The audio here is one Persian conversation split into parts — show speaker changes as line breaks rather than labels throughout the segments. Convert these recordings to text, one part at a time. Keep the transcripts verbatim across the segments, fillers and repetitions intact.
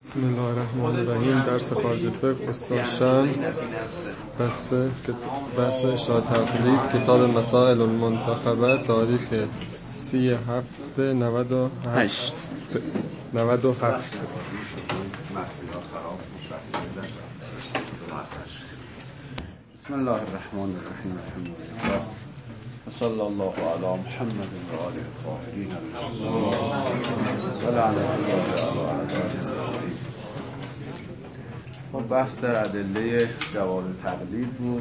بسم الله الرحمن الرحیم. درس خارج الفقه استاد شمس، بحث بحث اشتراط تقلید، کتاب مسائل المنتخبه، تاریخ سی هفت نود و هشت نود و هفت.
بسم الله الرحمن الرحیم. الحمد لله و صلی الله علی محمد و آله الطاهرین و لعنة الله علی اعدائهم. خب بحث در ادله جواز تقلید بود.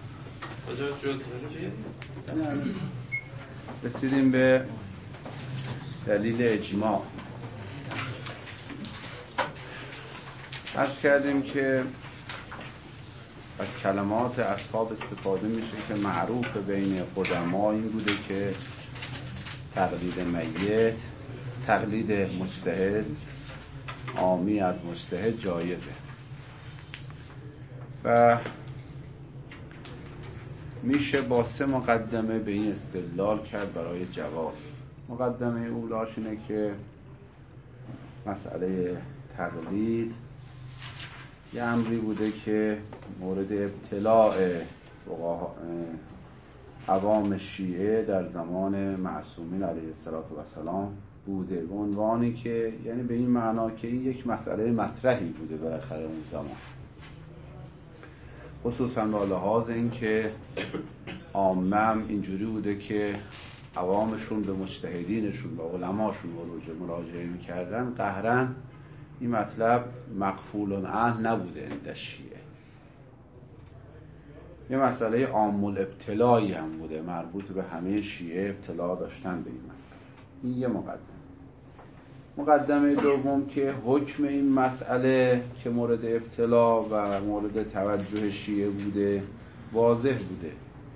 رسیدیم به دلیل اجماع. عرض کردیم که از کلمات اصحاب استفاده میشه که معروف بین قدما این بوده که تقلید میت، تقلید مجتهد، عامی از مجتهد جایزه و میشه با سه مقدمه به این استدلال کرد برای جواز. مقدمه اولاش اینه که مسئله تقلید یه امری بوده که مورد ابتلاع عوام شیعه در زمان معصومین علیه السلام بوده، به عنوانی که یعنی به این معنا که این یک مسئله مطرحی بوده بالاخره اون زمان، خصوصا با لحاظ این که عامم اینجوری بوده که عوامشون به مجتهدینشون، به علماشون مراجعه میکردن، قهرن این مطلب مغفول عنه نبوده عند شیعه، یه مسئله عام الابتلایی هم بوده، مربوط به همه شیعه ابتلا داشتن به این مسئله. این یه مقدمه. مقدمه دوم که حکم این مسئله که مورد ابتلا و مورد توجه شیعه بوده واضح بوده.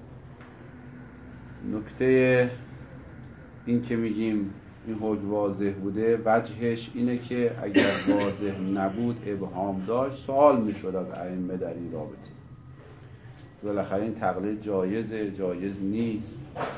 نکته این که میگیم این حکم واضح بوده وجهش اینه که اگر واضح نبود، ابهام داشت، سوال میشد از ائمه در این رابطه. بالاخره این تقلید جایزه، جایز نیست.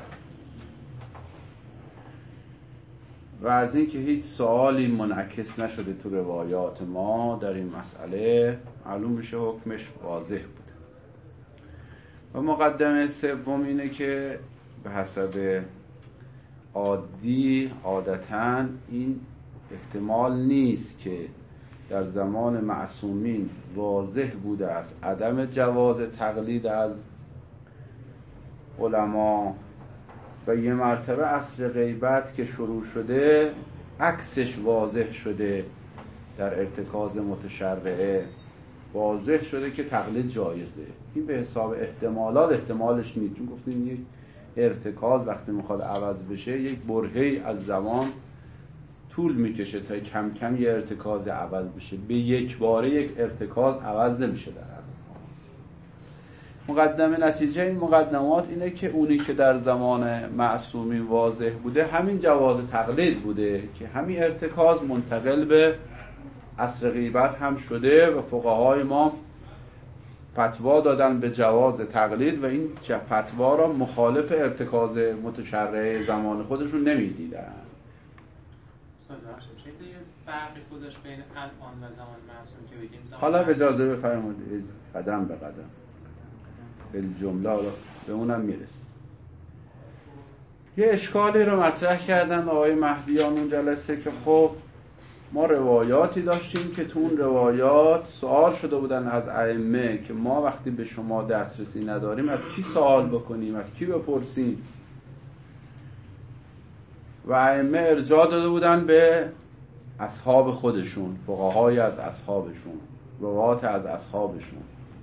و از این که هیچ سوالی منعکس نشده تو روایات ما در این مسئله، معلوم بشه حکمش واضح بوده. و مقدمه سوم اینه که به حسب عادی عادتاً این احتمال نیست که در زمان معصومین واضح بوده است عدم جواز تقلید از علما و یه مرتبه عصر غیبت که شروع شده عکسش واضح شده، در ارتکاز متشرعه واضح شده که تقلید جایزه. این به حساب احتمالات احتمالش نیست، چون گفتیم یک ارتکاز وقتی میخواد عوض بشه یک برهه‌ای از زمان طول میکشه تا کم کم یه ارتکاز عوض بشه. به یک باره یک ارتکاز عوض نمیشه در از مقدمه. نتیجه این مقدمات اینه که اونی که در زمان معصومین واضح بوده همین جواز تقلید بوده که همین ارتکاز منتقل به عصر غیبت هم شده و فقهای ما فتوا دادن به جواز تقلید و این فتوا را مخالف ارتکاز متشرع زمان خودشون نمیدیدن.
فرقی خودش بین الان و زمان معصوم که بگیم
حالا اجازه بفرمایید قدم به قدم به جمله به اونم میرسیم. یه اشکالی رو مطرح کردن آقای مهدیان اون جلسه که خب ما روایاتی داشتیم که تو اون روایات سوال شده بودن از ائمه که ما وقتی به شما دسترسی نداریم از کی سوال بکنیم، از کی بپرسیم، و ائمه ارجاع داده بودن به اصحاب خودشون، فقهای از اصحابشون، روایات از اصحابشون.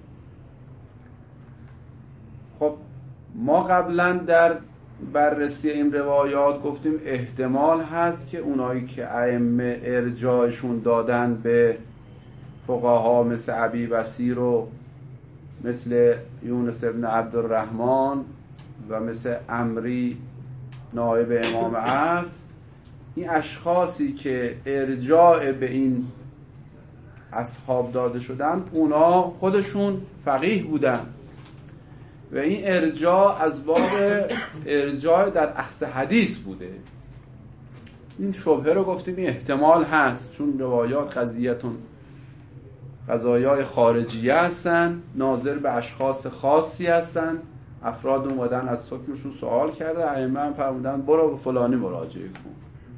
خب ما قبلا در بررسی این روایات گفتیم احتمال هست که اونایی که ائمه ارجاعشون دادن به فقها مثل ابی بصیر و مثل یونس ابن عبدالرحمن و مثل عمری نایب امام است، این اشخاصی که ارجاع به این اصحاب داده شدن اونا خودشون فقیه بودن و این ارجاع از باب ارجاع در اخذ حدیث بوده. این شبهه رو گفتیم این احتمال هست، چون روایات قضیتون قضایای خارجیه هستن، ناظر به اشخاص خاصی هستن. افراد اومدن از حکمشون سوال کرده، ائمه هم فرمودن برو به فلانی مراجعه کن.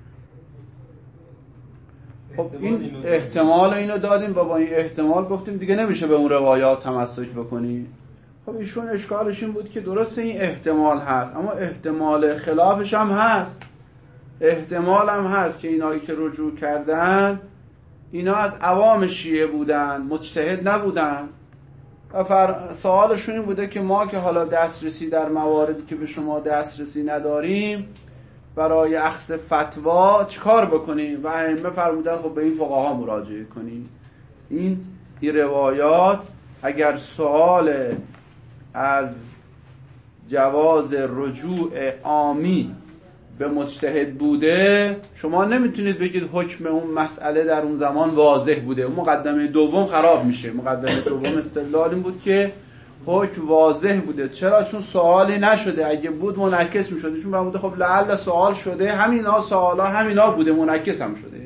خب این احتمال اینو دادیم و با این احتمال گفتیم دیگه نمیشه به اون روایات تمسک بکنی. خب ایشون اشکالش این بود که درسته این احتمال هست، اما احتمال خلافش هم هست. احتمال هم هست که اینایی که رجوع کردن اینا از عوام شیعه بودن، مجتهد نبودن و فر... سوالشون این بوده که ما که حالا دسترسی در مواردی که به شما دسترسی نداریم برای اخذ فتوا چیکار بکنیم؟ و ائمه فرمودن خب به این فقها مراجعه کنیم. این این روایات اگر سوال از جواز رجوع عامی به مجتهد بوده، شما نمیتونید بگید حکم اون مسئله در اون زمان واضح بوده. اون مقدمه دوم خراب میشه. مقدمه دوم استدلال این بود که حکم واضح بوده. چرا؟ چون سوالی نشده. اگه بود منعکس میشد. چون بوده خب لعل سوال شده، همینا سوالا همینا بوده، منعکس هم شده.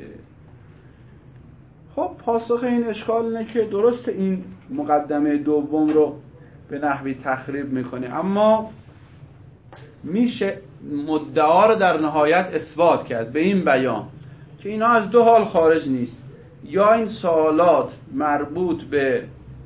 خب پاسخ این اشکال اینه که درست این مقدمه دوم رو به نحوی تخریب میکنه، اما میشه مدعا رو در نهایت اثبات کرد به این بیان که اینا از دو حال خارج نیست. یا این سوالات مربوط به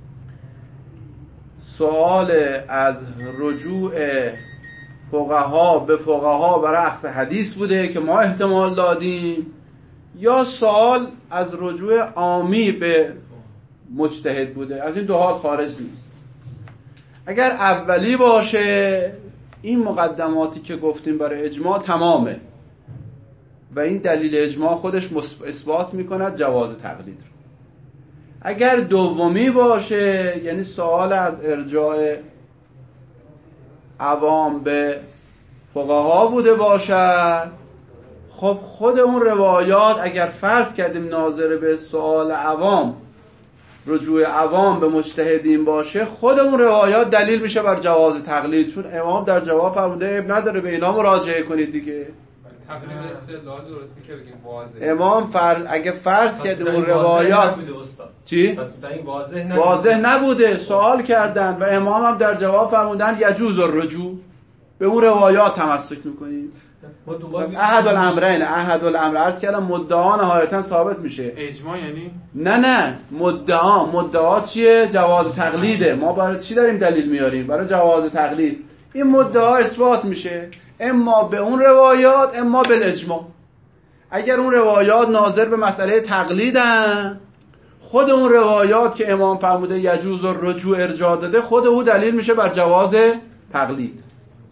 سوال از رجوع فقها به فقها برای اخذ حدیث بوده که ما احتمال دادیم، یا سوال از رجوع عامی به مجتهد بوده. از این دو حال خارج نیست. اگر اولی باشه این مقدماتی که گفتیم برای اجماع تمامه و این دلیل اجماع خودش اثبات میکند جواز تقلید رو. اگر دومی باشه یعنی سوال از ارجاع عوام به فقها بوده باشد، خب خود اون روایات اگر فرض کردیم ناظر به سوال عوام، رجوع عوام به مجتهدین باشه، خود اون روایات دلیل میشه بر جواز تقلید، چون امام در جواب فرموده اب نداره به اینا مراجعه کنید دیگه.
تقلید استدلال درست میگه بگیم واضح.
امام فرض اگه فرض کرد اون روایات چی؟
پس این واضح نبوده.
واضح نبوده، سوال کردن و امام هم در جواب فرمودن یجوز الرجوع، به اون روایات تمسک میکنید. احد الامرین، احد الامر عرض کردم مدعا نهایتا ثابت میشه.
اجماع یعنی؟
نه نه مدعا، مدعا چیه؟ جواز تقلیده. ما برای چی داریم دلیل میاریم؟ برای جواز تقلید. این مدعا اثبات میشه اما به اون روایات اما به اجماع. اگر اون روایات ناظر به مسئله تقلیدن، خود اون روایات که امام فرموده یجوز الرجوع ارجاع داده، خود او دلیل میشه بر جواز تقلید.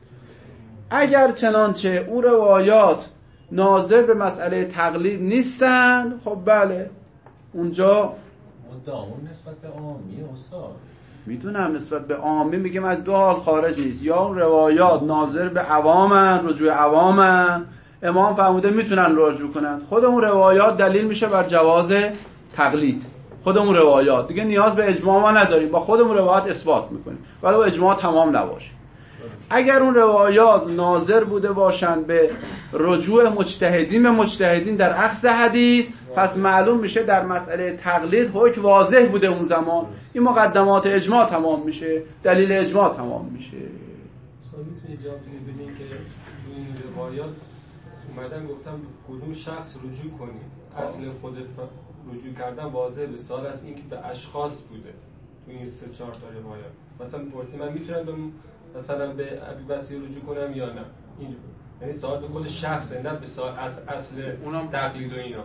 اگر چنانچه اون روایات ناظر به مسئله تقلید نیستن، خب بله اونجا
مدعامون نسبت به عامی استاد
میدونم نسبت به عامی میگم از دو حال خارج نیست. یا اون روایات ناظر به عوامن، رجوع عوامن، امام فرموده میتونن رجوع کنن، خود اون روایات دلیل میشه بر جواز تقلید. خود اون روایات دیگه نیاز به اجماع ما نداریم، با خود اون روایات اثبات میکنیم ولی با اجماع تمام نباشه. اگر اون روایات ناظر بوده باشند به رجوع مجتهدین به مجتهدین در اخذ حدیث، پس معلوم میشه در مسئله تقلید حکم واضح بوده اون زمان، این مقدمات اجماع تمام میشه، دلیل اجماع تمام میشه.
سوال میتونی جواب بدین که این روایات اومدن گفتم کدوم شخص رجوع کنی، اصل خود رجوع کردن واضح به سال است، این که به اشخاص بوده تو این سه چهار تا روایات. مثلا پرسی من میتونم به مثلا به ابی بصری رجوع کنم یا نه؟ این یعنی سوال به خود شخص نه به سوال اصل اونم تقلید و اینا.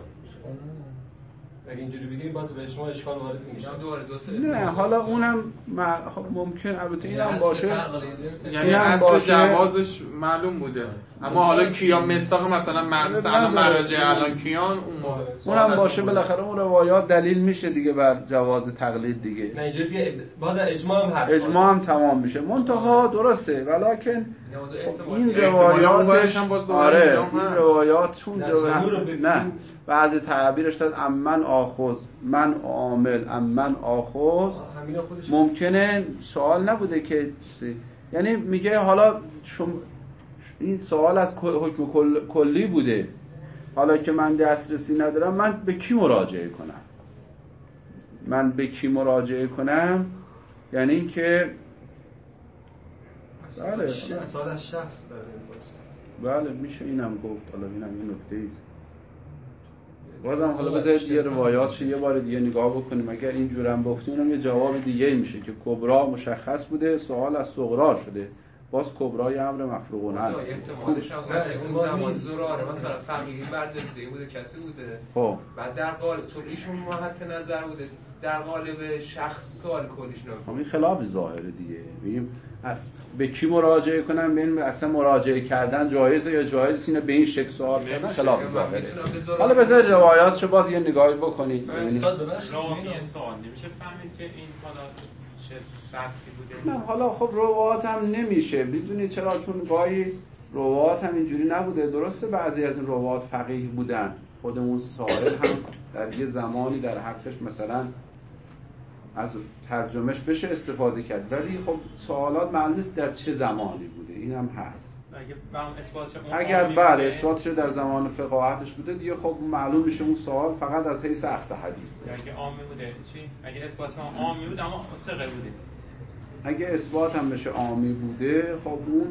اگه اینجوری بگیم باز به شما اشکال وارد نمیشه.
نه حالا اونم خب ممکن البته اینم باشه،
یعنی اصل جوازش معلوم بوده، اما حالا کیا مصداق مثلا مثلا مراجع الان کیان اون
اونم باشه، بالاخره اون روایات دلیل میشه دیگه بر جواز تقلید دیگه.
نه اینجوری دیگه باز اجماع هم هست،
اجماع هم تمام میشه. منتها درسته ولکن این روایاتش آره این روایاتشون نه بعضی تعبیرش داد امن آخذ من عامل امن آخذ، ممکنه سوال نبوده که یعنی میگه حالا شما این سوال از حکم کلی بوده، حالا که من دسترسی ندارم من به کی مراجعه کنم؟ من به کی مراجعه کنم یعنی این که بله
سال از شخص داره
بله میشه اینم گفت. حالا اینم یه نکته ای بازم حالا بذارید یه روایات یه بار دیگه نگاه بکنیم. اگر اینجورم گفتیم اونم یه جواب دیگه میشه که کبرا مشخص بوده، سوال از صغرا شده، باز کبرای امر مفروغ عنه.
احتمالش هم اون زمان زراره مثلا فقیهی برجسته بوده، کسی بوده
خب
بعد در قالب چون ایشون محط نظر بوده در قالب شخص سوال کلیش نمیشه.
این خلاف ظاهره دیگه. ببین از به کی مراجعه کنم، ببین اصلا مراجعه کردن جایزه یا جایز اینه به این شکل سوال کردن خلاف ظاهره. حالا بذار روایاتشو باز یه نگاهی بکنید.
استاد ببخشید راوی سوال نمیشه فهمید که این حالا چه سطحی بوده.
نه حالا خب روایات هم نمیشه بدونید چرا، چون گاهی روایات هم اینجوری نبوده. درسته بعضی از این روایات فقیه بودن، خودمون سائل هم در یه زمانی در حقش مثلا از ترجمهش بشه استفاده کرد، ولی خب سوالات معلوم نیست در چه زمانی بوده. این هم هست. اگر بله اثباتش در زمان فقاهتش بوده دیگه خب معلوم میشه اون سوال فقط از حیث اخذ حدیث.
اگه عامی بوده چی؟ اگه اثبات هم عامی بود اما ثقه بوده.
اگه اثبات هم بشه عامی بوده خب اون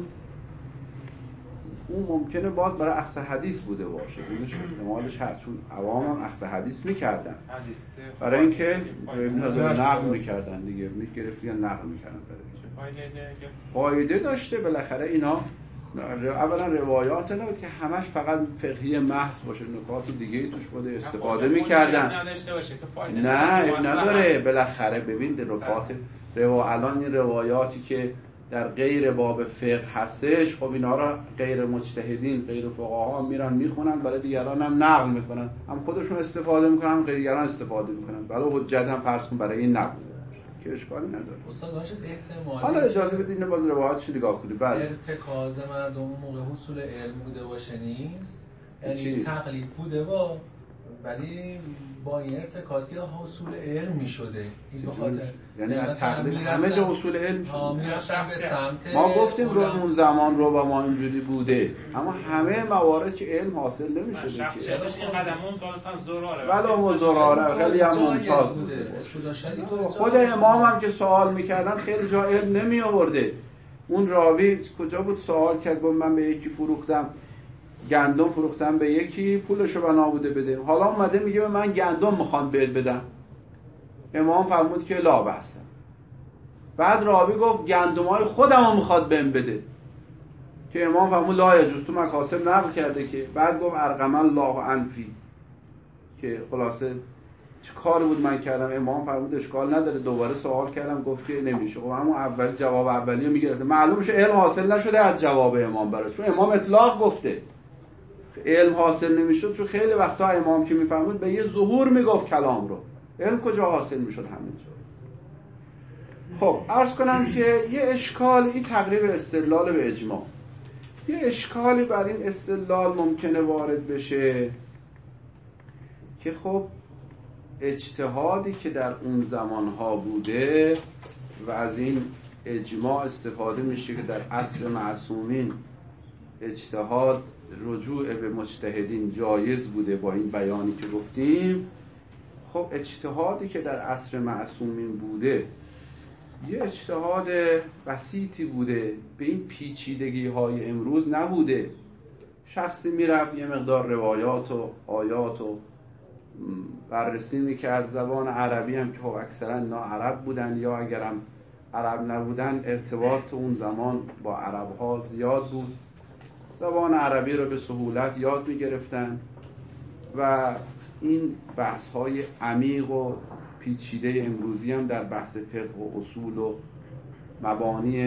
اون ممکنه باز برای اخذ حدیث بوده باشه. اونش احتمالش هست چون عوام هم اخذ حدیث میکردن برای اینکه نقل میکردن دیگه، میگرفتی یا نقل میکردن. فایده داشته بالاخره اینا. اولا روایات نبود که همش فقط فقهی محض باشه، نکات دیگه توش بوده استفاده میکردن. نه نداره بالاخره. ببین نکات روا الان این روایاتی که در غیر باب فقه هستش خب اینا را غیر مجتهدین غیر فقها میرن میخونن، برای دیگران هم نقل میکنن، هم خودشون استفاده میکنن هم دیگران استفاده میکنن، برای حجت هم فرض کن برای این نقل که اشکالی نداره.
استاد داشت احتمال
حالا اجازه بدید اینو باز روایاتش نگاه کنید. بله
ارتکاز مردم موقع حصول علم بوده باشه نیست، یعنی تقلید بوده با ولی با این ارتکاز که حصول علم میشده. این بخاطر
یعنی از تقلید همه جا حصول علم شده.
ما
گفتیم رو اون زمان رو با ما اینجوری بوده، اما همه موارد که علم حاصل نمیشه
که شخصیتش این قدمون تا مثلا زراره
ولی زراره خیلی هم ممتاز بوده. خود امام هم که سوال میکردن خیلی جا علم نمی آورده. اون راوی کجا بود سوال کرد گفت من به یکی فروختم گندم فروختم به یکی پولشو بنا بوده بده، حالا اومده میگه به من گندم میخوان بهت بدم. امام فرمود که لا بأس. بعد راوی گفت گندمای خودمو میخواد بهم بده، که امام فرمود لا یجوز، تو مکاسب نقل کرده که. بعد گفت ارقم الله انفی، که خلاصه چه کار بود من کردم. امام فرمود اشکال نداره. دوباره سوال کردم گفت که نمیشه. خب همون اول جواب اولیو میگرفته، معلوم میشه علم حاصل نشده از جواب امام براش، چون امام اطلاق گفته. علم حاصل نمیشد چون خیلی وقتا امام که میفهمود به یه ظهور میگفت کلام رو، علم کجا حاصل میشد همینجا. خب عرض کنم که یه اشکال این تقریب استدلال به اجماع، یه اشکالی بر این استدلال ممکنه وارد بشه که خب اجتهادی که در اون زمانها بوده و از این اجماع استفاده میشه که در عصر معصومین اجتهاد رجوع به مجتهدین جایز بوده با این بیانی که گفتیم. خب اجتهادی که در عصر معصومین بوده یه اجتهاد بسیطی بوده، به این پیچیدگی های امروز نبوده. شخصی میرفت یه مقدار روایات و آیات و بررسی میکرد. زبان عربی هم که خب اکثرا نا عرب بودن یا اگرم عرب نبودن ارتباط اون زمان با عرب ها زیاد بود، زبان عربی رو به سهولت یاد میگرفتن و این بحث های عمیق و پیچیده امروزی هم در بحث فقه و اصول و مبانی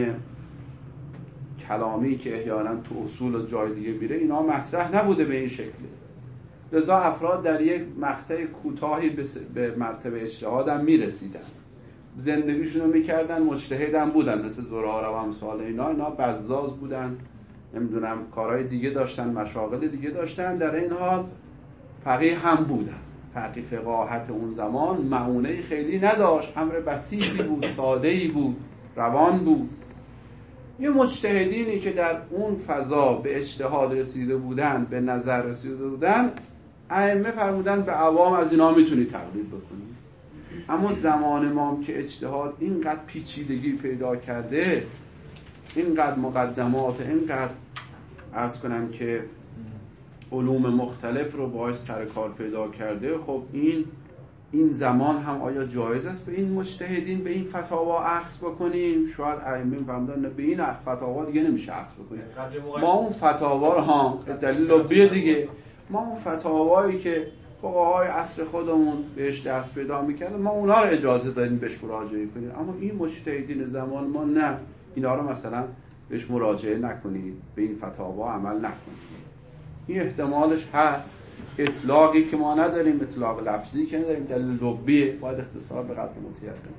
کلامی که احیانا تو اصول و جای دیگه میره اینا مطرح نبوده به این شکل. لذا افراد در یک مقطع کوتاهی به مرتبه اجتهاد هم میرسیدن، زندگیشون رو میکردن، مجتهد هم بودن مثل زراره و امثال اینا. اینا بزاز بودن، نمیدونم کارهای دیگه داشتن، مشاغل دیگه داشتن، در این حال فقیه هم بودن. فقیه فقاهت اون زمان معونه خیلی نداشت، امر بسیطی بود، ساده‌ای بود، روان بود. یه مجتهدینی که در اون فضا به اجتهاد رسیده بودن، به نظر رسیده بودن، ائمه فرمودن به عوام از اینا میتونی تقلید بکنی. اما زمان ما که اجتهاد اینقدر پیچیدگی پیدا کرده، اینقدر مقدمات، اینقدر عرض کنم که علوم مختلف رو باهاش سر کار پیدا کرده، خب این این زمان هم آیا جایز است به این مجتهدین به این فتاوا اخذ بکنیم؟ شاید ائمه فهمیدن به این فتاوا دیگه نمیشه اخذ بکنیم. ما اون فتاوا رو ها دلیل لبیه دیگه، ما اون فتاوایی که فقهای عصر خودمون بهش دست پیدا میکردن ما اونا رو اجازه دادیم بهش مراجعه کنیم، اما این مجتهدین زمان ما نه، اینا رو مثلا بهش مراجعه نکنید، به این فتاوا عمل نکنید. این احتمالش هست. اطلاقی که ما نداریم، اطلاق لفظی که نداریم، دلیل لبیه، باید اختصار به قدر متیقن.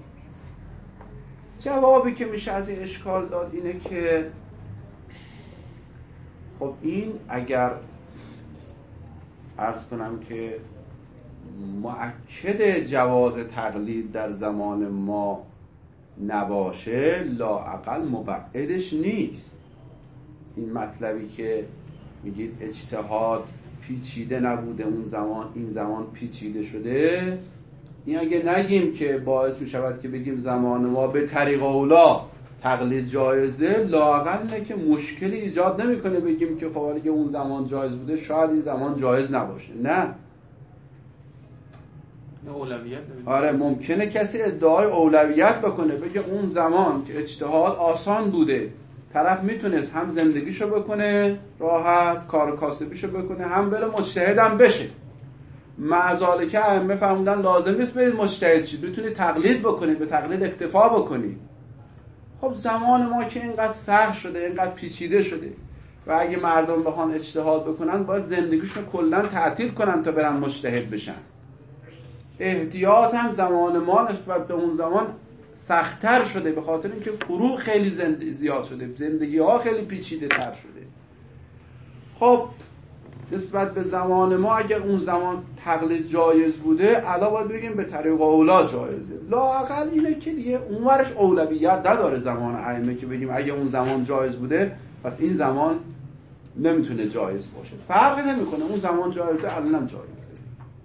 جوابی که میشه از این اشکال داد اینه که خب این اگر عرض کنم که مؤکد جواز تقلید در زمان ما نباشه، لااقل مبعدش نیست. این مطلبی که میگید اجتهاد پیچیده نبوده اون زمان، این زمان پیچیده شده، این اگه نگیم که باعث میشود که بگیم زمان ما به طریق اولا تقلید جایزه، لااقل اینه که مشکلی ایجاد نمیکنه بگیم که خب اگه اون زمان جایز بوده شاید این زمان جایز نباشه. نه،
اولویت.
آره ممکنه کسی ادعای اولویت بکنه، بگه اون زمان که اجتهاد آسان بوده، طرف میتونست هم زندگیشو بکنه راحت، کار کاسبیشو بکنه، هم بره مجتهدم بشه. معذالک ائمه فرمودن لازم نیست برید مجتهد شید، میتونید تقلید بکنید، به تقلید اکتفا بکنید. خب زمان ما که اینقدر سخت شده، اینقدر پیچیده شده و اگه مردم بخوان اجتهاد بکنن باید زندگیشون کلا تعطیل کنن تا برن مجتهد بشن. احتیاط هم زمان ما نسبت به اون زمان سخت‌تر شده، به خاطر اینکه فروغ خیلی زند... زیاد شده، زندگی ها خیلی پیچیده تر شده. خب نسبت به زمان ما اگر اون زمان تقلید جایز بوده، الان باید بگیم به طریق اولا جایزه. لااقل اینه که دیگه اونورش اولویت نداره زمان ائمه که بگیم اگه اون زمان جایز بوده پس این زمان نمیتونه جایز باشه. فرقی نمیکنه، اون زمان جایزه الانم جایزه.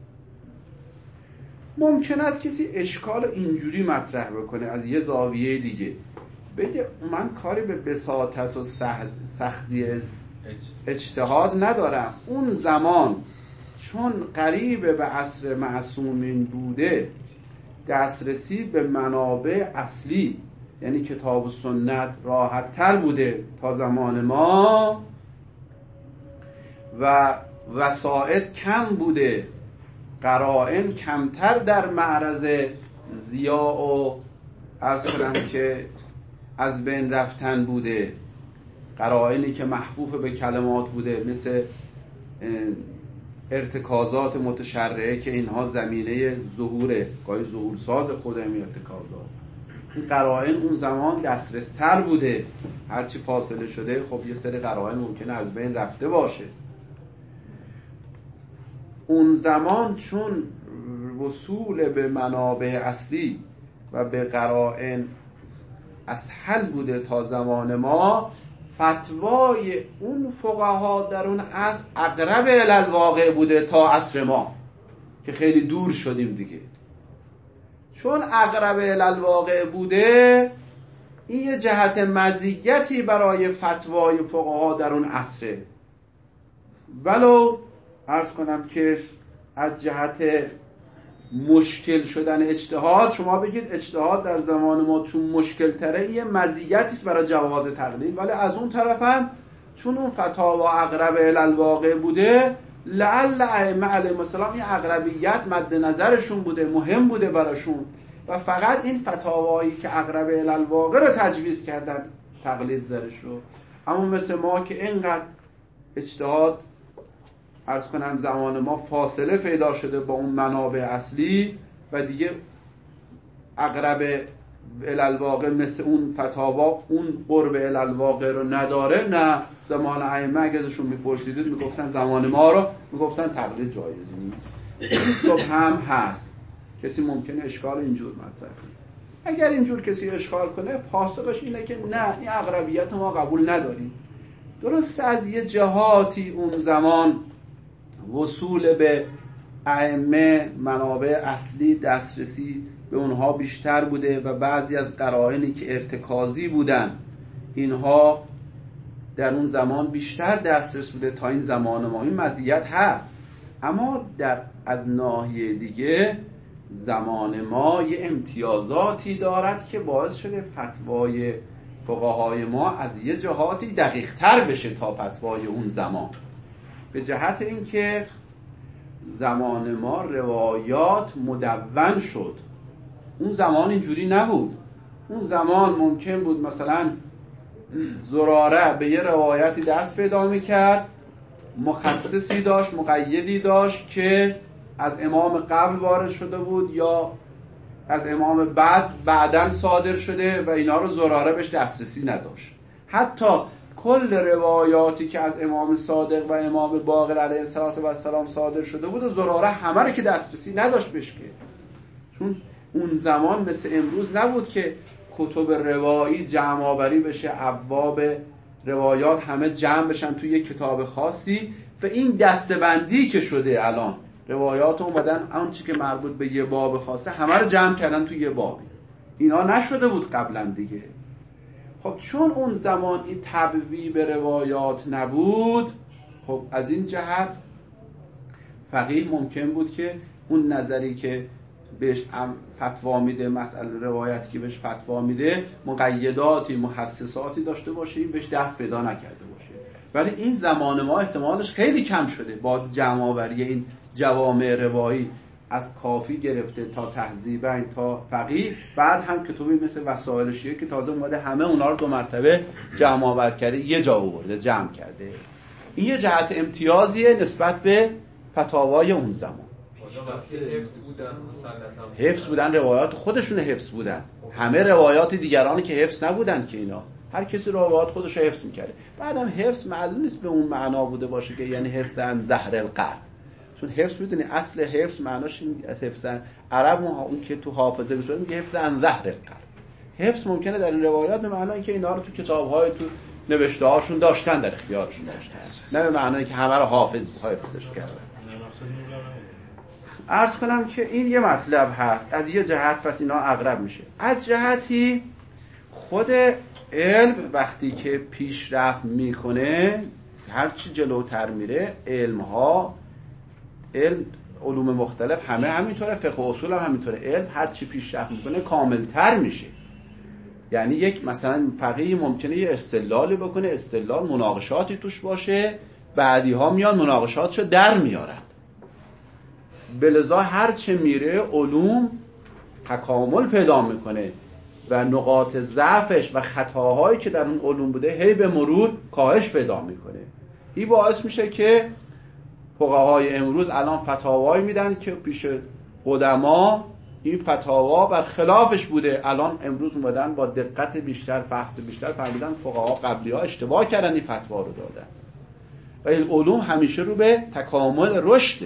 ممکن است کسی اشکال اینجوری مطرح بکنه از یه زاویه دیگه، بگه من کاری به بساطت و سختی اجتهاد ندارم، اون زمان چون قریب به عصر معصومین بوده، دسترسی به منابع اصلی یعنی کتاب و سنت راحت تر بوده تا زمان ما و وسائط کم بوده، قرائن کمتر در معرض ضیاع و از کنم که از بین رفتن بوده، قرائنی که محفوف به کلمات بوده مثل ارتکازات متشرعه که اینها زمینه ظهوره، گاهی ظهور ساز خود این ارتکازات، این قرائن اون زمان دسترس تر بوده. هرچی فاصله شده خب یه سری قرائن ممکنه از بین رفته باشه. اون زمان چون وصول به منابع اصلی و به قرائن اسهل بوده تا زمان ما، فتوای اون فقها در اون اصل اقرب الالواقع بوده تا عصر ما که خیلی دور شدیم دیگه. چون اقرب الالواقع بوده، این یه جهت مزیتی برای فتوای فقها در اون عصره، ولو عرض کنم که از جهت مشکل شدن اجتهاد شما بگید اجتهاد در زمان ما چون مشکل تره یه مزیتی است برای جواز تقلید، ولی از اون طرف هم چون اون فتاوا اقرب الالواقع بوده، لعل ائمه علیهم السلام این اقربیت مد نظرشون بوده، مهم بوده براشون و فقط این فتاوایی که اقرب الالواقع رو تجویز کردن تقلید زرش رو. اما مثل ما که اینقدر اجتهاد عرض کنم زمان ما فاصله پیدا شده با اون منابع اصلی و دیگه اقرب الالواقع مثل اون فتاوا اون قرب الالواقع رو نداره، نه زمان ائمه اگه ازشون میپرسیدید میگفتن زمان ما رو میگفتن تقلید جایز نیست. خب هم هست کسی ممکنه اشکال اینجور مطرح کنه. اگر اینجور کسی اشکال کنه پاسخش اینه که نه، این اقربیت ما قبول نداریم. درست از یه جهاتی اون زمان وصول به ائمه منابع اصلی دسترسی به اونها بیشتر بوده و بعضی از قرائنی که ارتکازی بودن اینها در اون زمان بیشتر دسترس بوده تا این زمان ما. این مزیت هست، اما در از ناحیه دیگه زمان ما یه امتیازاتی دارد که باعث شده فتوای فقهای ما از یه جهاتی دقیق تر بشه تا فتوای اون زمان، به جهت اینکه زمان ما روایات مدون شد. اون زمان اینجوری نبود. اون زمان ممکن بود مثلا زراره به یه روایتی دست پیدا میکرد، مخصصی داشت، مقیدی داشت که از امام قبل وارد شده بود یا از امام بعد بعداً صادر شده و اینا رو زراره بهش دسترسی نداشت. حتی کل روایاتی که از امام صادق و امام باقر علیه السلام صادر شده بود و زراره همه رو که دسترسی نداشت بهش، که چون اون زمان مثل امروز نبود که کتب روایی جمع آوری بشه، ابواب روایات همه جمع بشن توی یک کتاب خاصی و این دسته‌بندی که شده الان روایات اومدن اون چی که مربوط به یه باب خاصه همه رو جمع کردن توی یه بابی. اینا نشده بود قبلا دیگه. خب چون اون زمان این تبویب روایات نبود، خب از این جهت فقیه ممکن بود که اون نظری که بهش فتوا میده، مسئله روایتی که بهش فتوا میده مقیداتی مخصصاتی داشته باشه، این بهش دست پیدا نکرده باشه. ولی این زمان ما احتمالش خیلی کم شده با جمع آوری این جوامع روایی از کافی گرفته تا تهذیبین تا فقیه، بعد هم کتابی مثل وسائل شیعه که تازه اومده همه اونا رو دو مرتبه جمع آور کرده، یه جا آورده جمع کرده. این یه جهت امتیازیه نسبت به فتاوای اون زمان.
حفظ بودن مسلطا
حفظ بودن، روایات خودشون حفظ بودن، همه روایات دیگرانی که حفظ نبودن که اینا هر کسی روایات خودش رو حفظ میکرده. بعدم حفظ معلوم نیست به اون معنا بوده باشه که یعنی حفظن زهر القلب، چون حفظ میدونی اصل حفظ معناش این حفظن عرب اون که تو حافظه بسوره میگه حفظن زهر القلب. حفظ ممکنه در این روایات به معنای که اینا رو تو کتاب‌های تو نوشته هاشون داشتن، در اختیارشون داشتن، نه به معنای که همه رو حافظ حافظش کردن. عرض کنم که این یه مطلب هست از یه جهت، پس اینا اقرب میشه. از جهتی خود علم وقتی که پیشرفت میکنه، هرچی جلوتر میره، علم ها علم علوم مختلف همه همینطوره، فقه و اصول هم همینطوره، علم هرچی پیشرفت میکنه کاملتر میشه. یعنی یک مثلا فقیه ممکنه یه استدلالی بکنه، استدلال مناقشاتی توش باشه، بعدی ها میان مناقشاتشو در میارن. بلذا هرچه میره علوم تکامل پیدا میکنه و نقاط ضعفش و خطاهایی که در اون علوم بوده هی به مرور کاهش پیدا میکنه. این باعث میشه که فقهای امروز الان فتاوایی میدن که پیش قدما این فتاوا بر خلافش بوده، الان امروز اومدن با دقت بیشتر، فحص بیشتر فهمیدن فقها قبلی ها اشتباه کردن این فتوا رو دادن. و این علوم همیشه رو به تکامل رشده.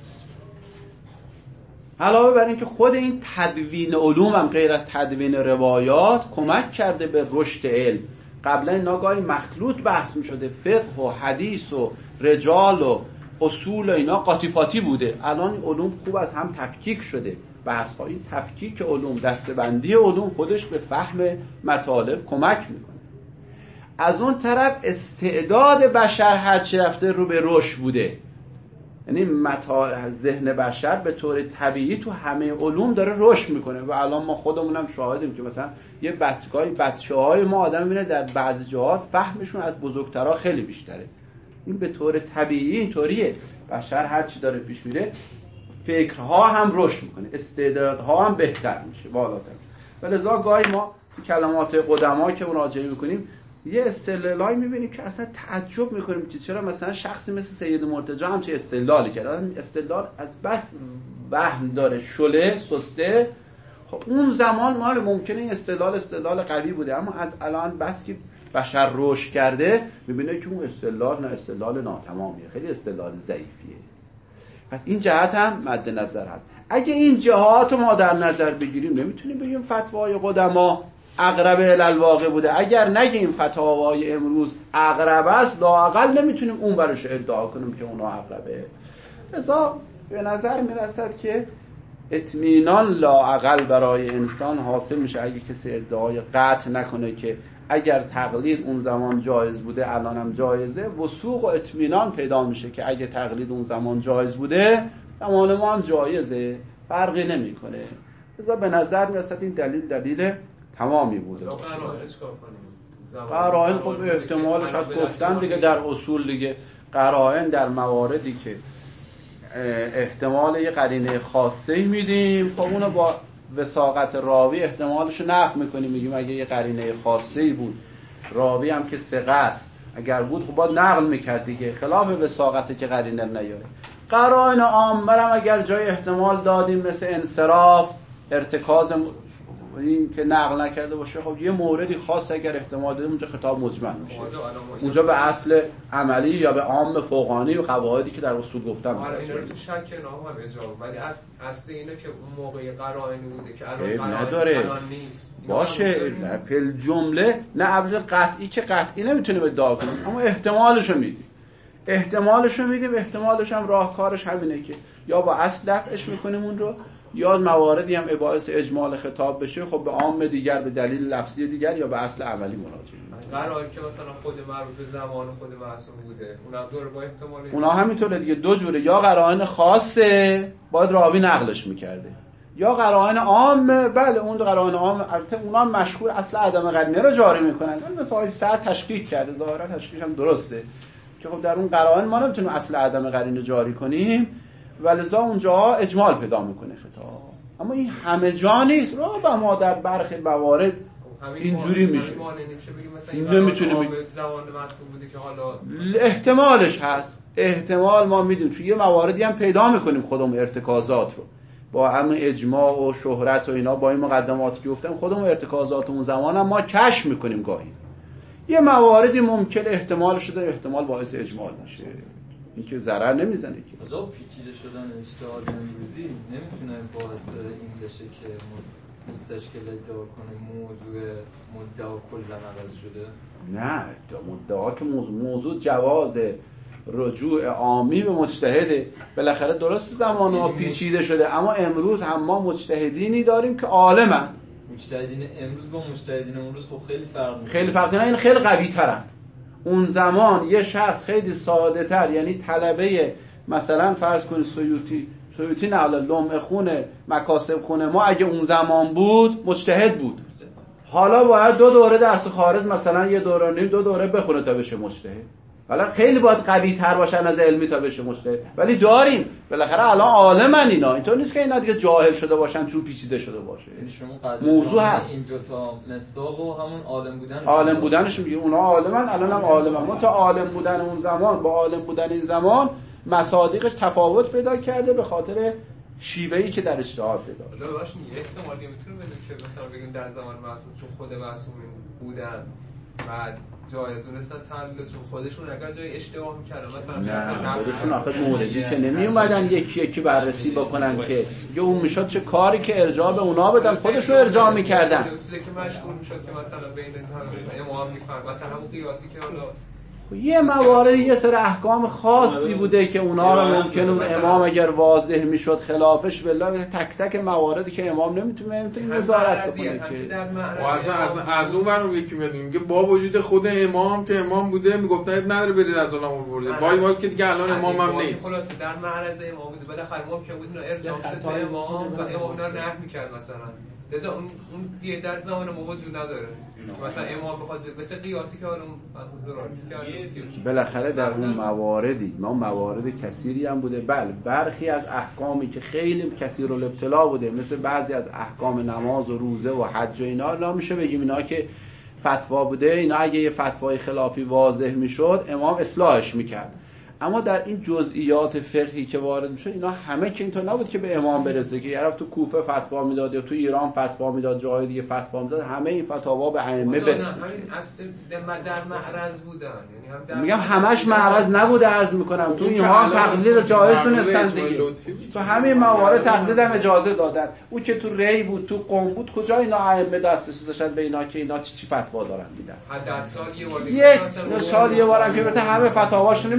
علاوه بر این که خود این تدوین علوم هم غیر از تدوین روایات کمک کرده به رشد علم. قبلا اینا گاهی مخلوط بحث می شده، فقه و حدیث و رجال و اصول و اینا قاطی پاتی بوده. الان این علوم خوب از هم تفکیک شده. بحث ها این تفکیک علوم، دسته‌بندی علوم خودش به فهم مطالب کمک میکنه. از اون طرف استعداد بشر هرچی رفته رو به رشد بوده. یعنی مطالب ذهن بشر به طور طبیعی تو همه علوم داره رشد میکنه و الان ما خودمونم شاهدیم که مثلا یه بچگاهی بچه‌های ما آدم میبینه در بعضی جهات فهمشون از بزرگترها خیلی بیشتره. این به طور طبیعی اینطوریه. بشر هر چی داره پیش میره فکرها هم رشد میکنه، استعدادها هم بهتر میشه، بالاتر. ولذا گاهی ما کلمات قدما که مراجعه میکنیم یه استدلالی میبینیم که اصلا تعجب میکنیم که چرا مثلا شخصی مثل سید مرتضی هم چه استدلالی کرده. استدلال از بس وهم داره، شله سسته. خب اون زمان مال ممکنه این استدلال استدلال قوی بوده، اما از الان بس که بشر رشد کرده میبینه که اون استدلال نه استدلال ناتمامیه، خیلی استدلال ضعیفیه. پس این جهت هم مد نظر هست. اگه این جهات رو ما در نظر بگیریم نمیتونیم بگیم فتوای قدما اقرب الالواقع بوده. اگر نگیم فتاوای امروز اقرب است، لااقل نمیتونیم اون برش ادعا کنیم که اونا اقربه. لذا به نظر میرسد که اطمینان لااقل برای انسان حاصل میشه اگه کسی ادعای قطع نکنه که اگر تقلید اون زمان جایز بوده الانم جایزه. وثوق و اطمینان پیدا میشه که اگه تقلید اون زمان جایز بوده زمان ما هم جایزه، فرقی نمیکنه. لذا به نظر میرسد این دلیل دلیل تمامی بوده. قرائن خب احتمالش از گفتن دیگه در اصول دیگه قرائن در مواردی که احتمال یه قرینه خاصه میدیم خب اونو با وثاقت راوی احتمالشو نفی میکنیم، میگیم اگه یه قرینه خاصه بود راوی هم که ثقه است اگر بود خب باید نقل میکرد دیگه، خلاف وثاقته که قرینه نیاره. قرائن عامه هم اگر جای احتمال دادیم مثل انصراف، ارتکاز این که نقل نکرده باشه خب یه موردی خاص اگر احتمال دادیم اونجا خطاب مجمل میشه، اونجا به اصل عملی یا به عام فوقانی و قواعدی که در اصول گفتم.
آره اینا رو تو شک نام هم اجرا، ولی اصل اصل اینه که اون موقع قرائنی بوده که الان
نداره
نیست
باشه. پل جمله نه ابزار قطعی که قطعی نمیتونیم ادعا کنیم اما احتمالشو میدیم، احتمالشو میدیم احتمالش هم راهکارش همینه که یا با اصل دفعش میکنیم اون رو یا مواردی هم باعث اجمال خطاب بشه خب به عام دیگر به دلیل لفظی دیگر یا به اصل اولی مراجعه.
قرائن که مثلا خود مربوط به زمان خود معصوم بوده اونم دور با احتمال
اونا همینطوره دیگه، دو جوره، یا قرائن خاصه باید راوی نقلش میکرده یا قرائن عامه. بله اون دو قرائن عام البته اونا هم مشهور اصل عدم قرینه رو جاری میکنن، مثلا آقای سعد تشکیک کرده، ظاهرا تشکیکش هم درسته که خب در اون قرائن ما نمیتونیم اصل عدم قرینه جاری کنیم ولذا اونجا اجمال پیدا میکنه خطاب. اما این همه جا نیست، رو ما در برخی موارد اینجوری میشه نمیتونیم بگیم
زمان معصوم بوده که حالا
احتمالش هست، احتمال ما میدونیم چون یه مواردی هم پیدا میکنیم خودمون ارتکازات رو با همه اجماع و شهرت و اینا با این مقدماتی که گفتم خودمون ارتکازات اون زمان هم ما کشف میکنیم. گاهی یه مواردی ممکن احتمال شده احتمال باعث اجمال میشه، این که ضرر نمیزنه که
از اون پیچیده شدن اجتهاد امروزی نمیتونه باعث این بشه که مستشکل ادعا کنه موضوع مدعا کلا عوض شده.
نه مدعا که موضوع, موضوع جواز رجوع عامی به مجتهده. بالاخره درست زمان ما پیچیده شده اما امروز هم ما مجتهدینی داریم که عالمن.
مجتهدین امروز با مجتهدین امروز خب خیلی فرق میکنه،
خیلی فرق نه، این خیلی قوی ترن. اون زمان یه شخص خیلی ساده تر، یعنی طلبه مثلا فرض کنید سیوطی سیوطی نه حالا لمع خونه مکاسب خونه ما اگه اون زمان بود مجتهد بود، حالا باید دو دوره درس خارج مثلا یه دوره نیم دو دوره بخونه تا بشه مجتهد. حالا خیلی باید قوی تر باشن از علمی تا بشه مجتهد، ولی داریم بالاخره الان عالمن اینا، اینطور نیست که اینا دیگه جاهل شده باشن چون پیچیده شده باشه.
یعنی شما
موضوع هست
این دو تا مصداق و همون عالم بودن
عالم بودنش میگه اونا عالمن الان هم عالمن، ما تا عالم بودن اون زمان با عالم بودن این زمان مصادیقش تفاوت پیدا کرده به خاطر شیوهی که در اجتهاد پیدا شده.
مثلا باشه یه احتمالی میتونه بده که مثلا بگیم در زمان معصوم چون خود معصومین بودن بعد جایز دونستن تعلیل چون خودشون اگر جای اشتباه میکردن مثلا
نه خودشون آخه موردی که نمی اومدن یکی یکی بررسی بکنن که یه اون میشد چه کاری که ارجاع به اونا بدن خودشون ارجاع میکردن.
چیزی که مشغول میشد که مثلا بین امام میفهم مثلا همون قیاسی که حالا
یه موارد یه سر احکام خاصی بوده که اونا رو ممکنه اون امام اگر واضح میشد خلافش بالله تک تک مواردی که امام نمیتونه نمیتونه نظارت بکنه که
اصلا از از اون ور یکی میاد میگه با وجود خود امام که امام بوده میگفتن نداره برید از علما برده با این حال که دیگه الان امام هم نیست.
خلاص در معرض امام بوده بالاخره امام که بود ارجاع شد به امام و امام رو نهی میکرد مثلا لذا اون اون دیگه در زمان ما وجود نداره. مثلا امام بخواد مثل قیاسی که اون حضور کرد
بالاخره در اون مواردی ما موارد کثیری هم بوده. بله برخی از احکامی که خیلی کثیر الابتلا بوده مثل بعضی از احکام نماز و روزه و حج و اینا لا میشه بگیم اینا که فتوا بوده، اینا اگه یه فتوای خلافی واضح میشد امام اصلاحش میکرد. اما در این جزئیات فقهی که وارد میشه اینا همه که اینطور نبود که به امام برسه که یه تو کوفه فتوا میداد یا تو ایران فتوا میداد جای دیگه فتوا میداد، همه این فتاوا به ائمه برسه.
همین اصل در معرض بودن، یعنی هم
میگم همش معرض نبوده عرض میکنم تو اینها هم تقلید جایز دونستن دیگه، تو همین موارد تقلید هم اجازه دادن. اون که تو ری بود تو قم بود کجا اینا ائمه دسترسی داشتن به اینا که اینا چی چی فتوا دارن میدن؟
حد در سال یه بار
یک سال یه بارم که بته همه فتاواشون میدن برای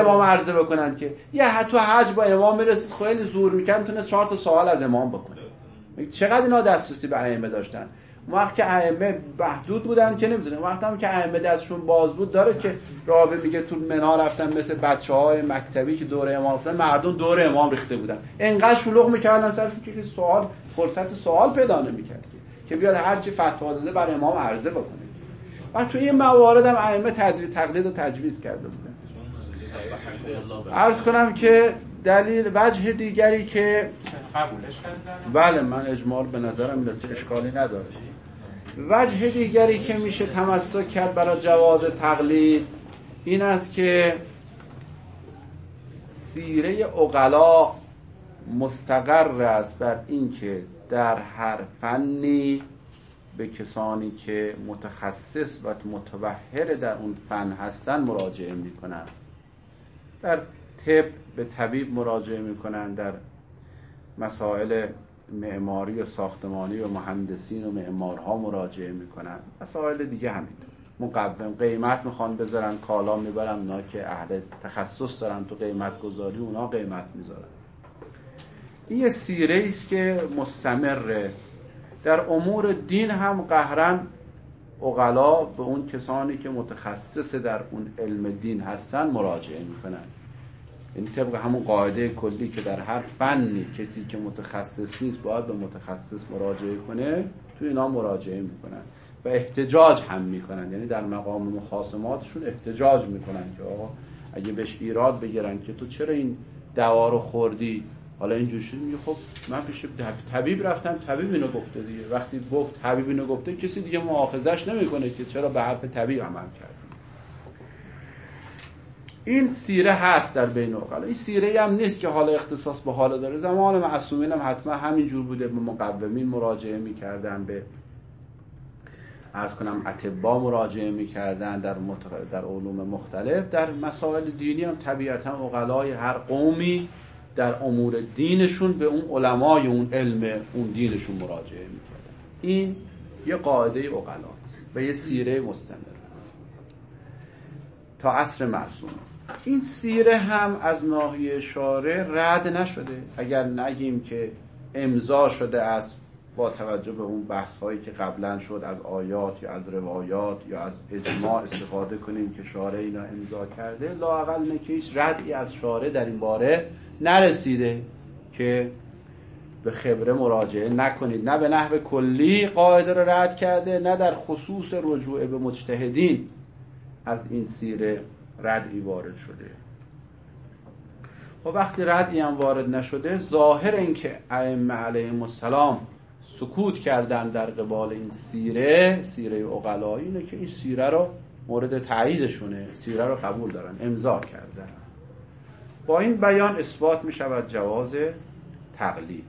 امام عرضه بکنن که یه حتی حج با امام میرسید خیلی زور میکنه میتونه چهار تا سوال از امام بکنه. چقدر اینا دسترسی به ائمه داشتن. وقتی که ائمه محدود بودن که نمیتونه، وقتی هم که ائمه دستشون باز بود داره که راوی میگه تو منا رفتن مثل بچهای مکتبی که دور امام رفتن، مردم دور امام ریخته بودن انقدر شلوغ میکردن سرشون که سوال فرصت سوال پیدا نمیکرد که بیاد هر چی فتوا داده بر امام عرضه بکنه. و تو این موارد هم ائمه تقلید و تجویز کرده بودن. عرض کنم که دلیل وجه دیگری که
قبولش کردن،
بله من اجمال به نظرم میرسه اشکالی نداره. وجه دیگری که میشه تمسک کرد برای جواز تقلید این است که سیره عقلا مستقر است بر این که در هر فنی به کسانی که متخصص و متبحر در اون فن هستن مراجعه میکنن. در طب به طبیب مراجعه میکنن، در مسائل معماری و ساختمانی و مهندسین و معمارها مراجعه میکنن، مسائل دیگه همینطور. مقوم قیمت میخوان بذارن، کالا میبرن، اونا که اهل تخصص دارن تو قیمت گذاری اونا قیمت میذارن. این یه سیره است که مستمره. در امور دین هم قهرن عقلا به اون کسانی که متخصص در اون علم دین هستن مراجعه میکنن. این طبق همون قاعده کلی که در هر فنی کسی که متخصص نیست باید به متخصص مراجعه کنه، تو اینا مراجعه میکنن و احتجاج هم میکنن. یعنی در مقام مخاصماتشون احتجاج میکنن که آقا اگه بهش ایراد بگیرن که تو چرا این دوا رو خوردی، حالا اینجور شد، میگه خب من پیش طبیب رفتم، طبیب اینو گفته دیگه. وقتی گفت طبیب اینو گفته کسی دیگه مؤاخذش نمیکنه که چرا به حرف طبیب عمل کرد. این سیره هست در بین عقلا. این سیره هم نیست که حالا اختصاص به حالا داره. زمان معصومین هم حتما همین جور بوده، به مقومین مراجعه میکردن، به عرض کنم اطباء مراجعه میکردن در متق... در علوم مختلف. در مسائل دینی هم طبیعتا عقلای هر قومی در امور دینشون به اون علمای اون علم اون دینشون مراجعه میکردن. این یه قاعده عقلاست و یه سیره مستمر تا عصر معصوم. این سیره هم از ناحیه شارع رد نشده، اگر نگیم که امضا شده است با توجه به اون بحث هایی که قبلا شد از آیات یا از روایات یا از اجماع استفاده کنیم که شارع اینا امضا کرده، لااقل نه که هیچ ردی از شارع در این باره نرسیده که به خبره مراجعه نکنید. نه به نحو کلی قاعده رو رد کرده، نه در خصوص رجوع به مجتهدین از این سیره ردی وارد شده. و وقتی ردی هم وارد نشده، ظاهر این که ائمه علیهم السلام سکوت کردن در قبال این سیره، سیره عقلایی، اینه که این سیره رو مورد تاییدشونه، سیره رو قبول دارن، امضا کردن. با این بیان اثبات می شود جواز تقلید.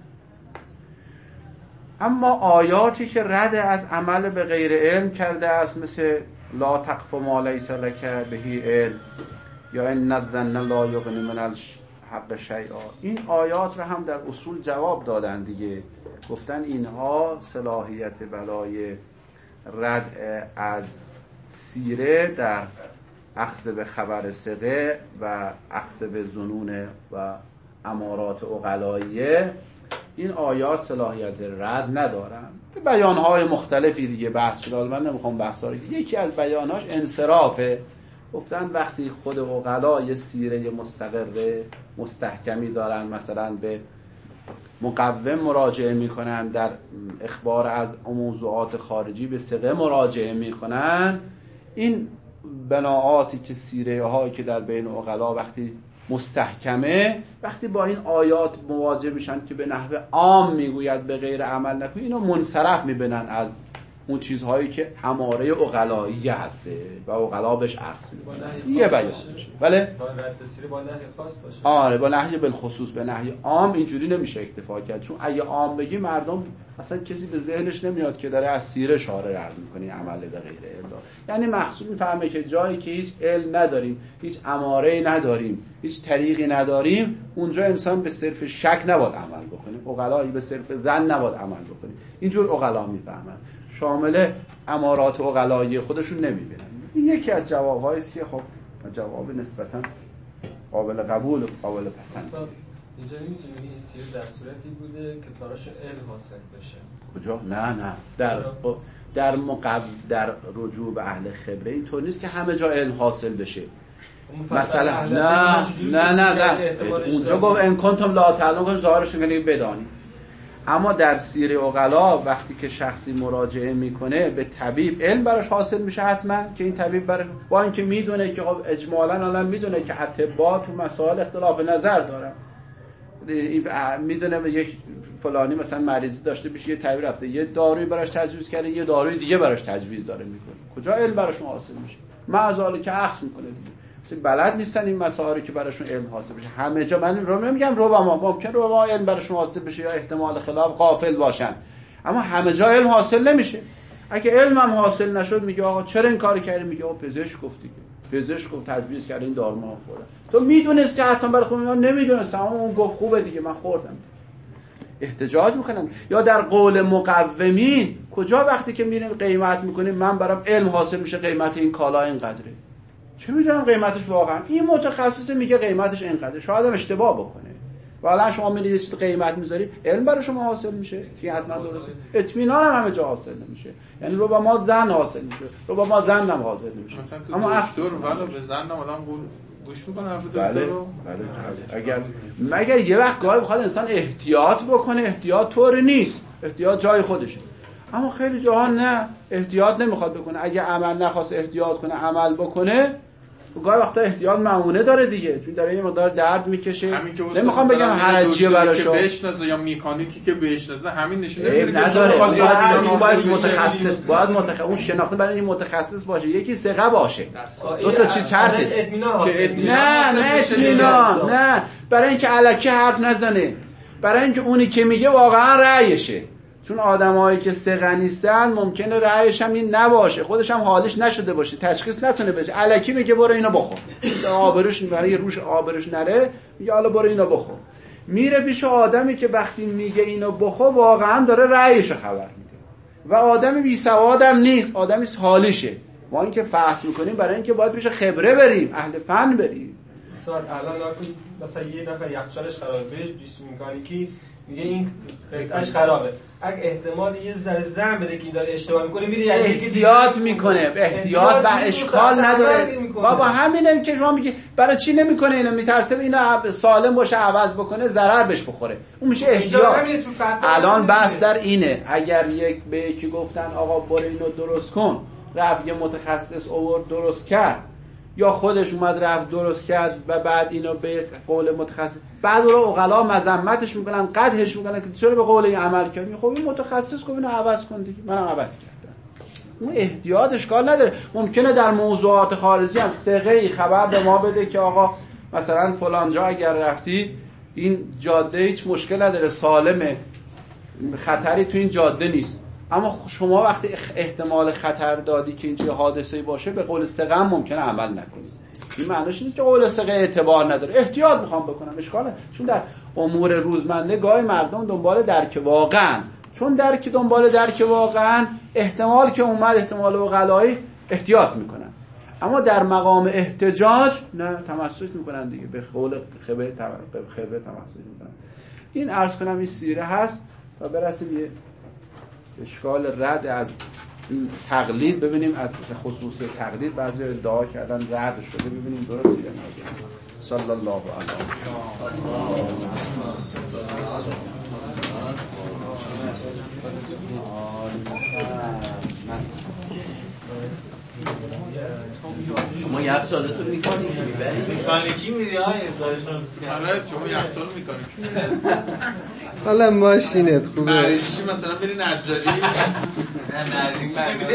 اما آیاتی که رد از عمل به غیر علم کرده است، مثل لا تقف ما لیس لک به علم یا ان الظن لا یغنی من الحق شیئا، این آیات رو هم در اصول جواب دادن دیگه. گفتن اینها صلاحیت بلای رد از سیره در اخذ به خبر ثقه و اخذ به ظنون و امارات عقلاییه، این آیات صلاحیت رد ندارن. بیانهای مختلفی دیگه بحث شد، من نمیخوام بحثا رو. یکی از بیانهاش انصرافه. گفتن وقتی خود عقلا یه سیره مستقر مستحکمی دارن، مثلا به مقوم مراجعه میکنن، در اخبار از موضوعات خارجی به ثقه مراجعه میکنن، این بناعاتی که سیره هایی که در بین عقلا وقتی مستحکمه، وقتی با این آیات مواجه میشن که به نحو عام میگوید به غیر عمل نکنید، اینو منصرف میبینن از اون چیزهایی که اماره عقلایی هسته و عقلا بهش اخذ میکنن. یه بیان بله
با رد سیره با نهی خاص باشه.
آره با نهی بالخصوص، به نهی عام اینجوری نمیشه اکتفا کرد، چون اگه عام بگی مردم اصلا کسی به ذهنش نمیاد که داره از سیره شارع رد میکنی عمل به غیر علم. یعنی مقصود میفهمه که جایی که هیچ علم نداریم، هیچ اماره نداریم، هیچ طریقی نداریم، اونجا انسان به صرف شک نباید عمل بکنه، عقلایی به صرف ظن نباید عمل بکنه. اینجور عقلا میفهمن، شامل امارات عقلایی خودشون نمیبینن. این یکی از جوابهایی است که خب جواب نسبتاً قابل قبول و قابل پسند.
اینجا نمی‌دونی این سیر در صورتی بوده که براش علم حاصل بشه.
کجا؟ نه نه در در مقب در رجوع به اهل خبره اینطور نیست که همه جا علم حاصل بشه. مثلا نه نه نه نه اونجا گفت ان کنتم لا تعلمون ظاهرش میگه بدانی. اما در سیر عقلا وقتی که شخصی مراجعه میکنه به طبیب علم براش حاصل میشه حتما که این طبیب برای با اینکه میدونه که خب اجمالاً الان میدونه که اطباء تو مسائل اختلاف نظر دارن، میدونه یک فلانی مثلا مریضی داشته بشه یه طبیب رفته یه داروی براش تجویز کرده یه داروی دیگه براش تجویز داره میکنه، کجا علم براش حاصل میشه؟ معذاله که عکس میکنه دیگه. بلد نیستن این مسائلی که براشون علم حاصل بشه. همه جا من رو نمیگم ربما ممکن ربما علم براشون حاصل بشه یا احتمال خلاف غافل باشن، اما همه جا علم حاصل نمیشه. اگه علم هم حاصل نشد میگه آقا چرا این کارو کردی؟ میگه آقا پزشک گفت دیگه، پزشک گفت تجویز کرد این دارو ما خوردم. تو میدونستی حتما برای خودم نمیدونستم اما اون گفت خوبه دیگه من خوردم. احتجاج میکنن. یا در قول مقومین کجا وقتی که میریم قیمت میکنیم من برام علم حاصل میشه قیمت این کالا اینقدره، چه میدونم قیمتش واقعا این متخصص میگه قیمتش اینقدر، شاید هم اشتباه بکنه. والا شما میرید یه چیز قیمت میذاری علم برای شما حاصل میشه که حتما درسته، اطمینان هم همه جا حاصل نمیشه، یعنی رو با ما زن حاصل میشه، رو با ما زن هم حاصل نمیشه.
اما دکتر ولی به زن هم آدم گوش میکنه حرف دکتر
بله.
رو.
بله اگر مگر یه وقت گاهی بخواد انسان احتیاط بکنه، احتیاط طور نیست، احتیاط جای خودشه، اما خیلی جاها نه احتیاط نمیخواد بکنه. اگه عمل نخواست احتیاط کنه عمل بکنه، گاهی وقتا احتیاط معمونه داره دیگه، چون داره یه مقدار درد میکشه. نمیخوام بگم حرجیه براشو
که بشناسه یا میکانیکی که بشناسه همین نشونه میده که
نداره. باید باید متخصص باید متخصص اون شناخته برای این متخصص باشه، یکی ثقه باشه. دو تا چیز شرطه که نه نه اطمینان نه برای اینکه الکی حرف نزنه، برای اینکه اونی که میگه واقعا رأیشه. چون آدمایی که ثقه نیستن ممکنه رأیش هم این نباشه، خودش هم حالش نشده باشه، تشخیص نتونه بده، الکی میگه برو اینو بخور، آبروش برای روش آبروش نره میگه حالا برو اینو بخور. میره پیش آدمی که وقتی میگه اینو بخور واقعا داره رأیشو خبر میده و آدم بی سوادم نیست، آدمی حالیشه. ما اینکه فحص میکنیم برای اینکه باید پیش خبره بریم، اهل فن بریم.
مثلا الان مثلا یه نفر یخچالش خرابه، بیس مکانیکی میگه این قطعش خرابه، اگه احتمال یه ذره زن بده که این داره اشتباه میکنه میره یعنی
احتیاط میکنه، احتیاط و اشکال نداره. بابا همینم که شما میگی برای چی نمیکنه اینو، میترسه اینو سالم باشه عوض بکنه ضرر بهش بخوره، اون میشه احتیاط. الان بحث در اینه اگر یک به یکی گفتن آقا برو اینو درست کن، رفت یه متخصص آورد درست کرد، یا خودش اومد رفت درست کرد و بعد اینو به قول متخصص، بعد رو عقلا مذمتش میکنن، قدحش میکنن که چرا به قول این عمل کردی. خب این متخصص گفت اینو عوض کن دیگه، منم عوض کردم. اون احتیاط اشکال نداره. ممکنه در موضوعات خارجی هم ثقه‌ای خبر به ما بده که آقا مثلا فلان جا اگر رفتی این جاده هیچ مشکل نداره، سالمه، خطری تو این جاده نیست. اما شما وقتی احتمال خطر دادی که اینجا حادثه‌ای باشه به قول ثقه هم ممکنه عمل نکنی. این معنیش نیست که قول ثقه اعتبار نداره. احتیاط میخوام بکنم، اشکاله. چون در امور روزمره گاهی مردم دنبال درک واقعا، چون درک دنبال درک واقعا احتمال که اومد احتمال عقلایی احتیاط میکنن، اما در مقام احتجاج نه تمسک میکنن دیگه، به قول خبره خبره تمسک میکنن. این عرض کنم این سیره هست تا برسیم یه اشکال رد از این تقلید ببینیم، از خصوص تقلید بعضی ادعا کردن رد شده، ببینیم درست یا نه. صلی الله علیه
شما یخچالتون میکنی که میبرید؟
مکانیکی میدی های ازایشون
آره شما یخچال میکنی
حالا ماشینت خوبه
مریضی مثلا بری نجاری
نه مریضی